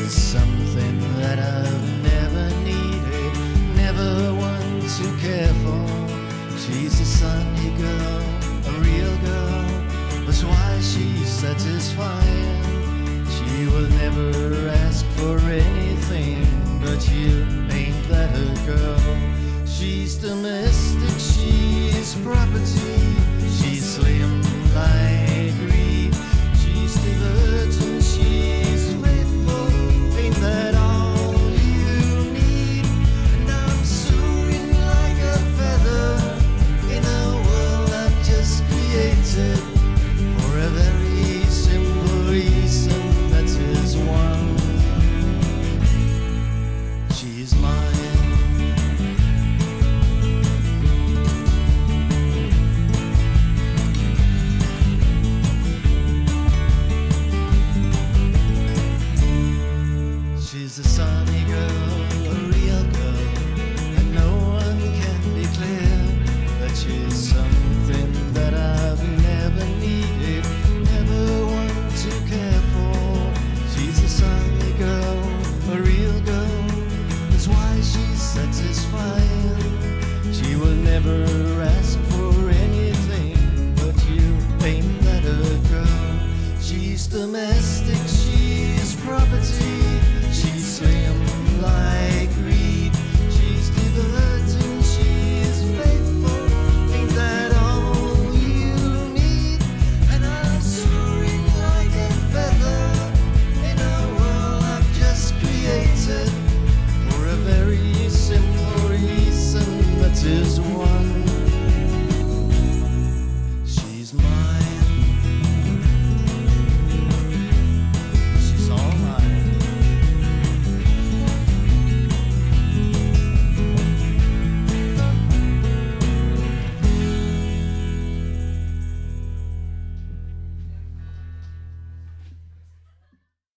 She's something that I've never needed, never one to care for. She's a sunny girl, a real girl. That's why she's satisfying. She will never ask for anything, but you ain't that her girl. She's domestic, she's private.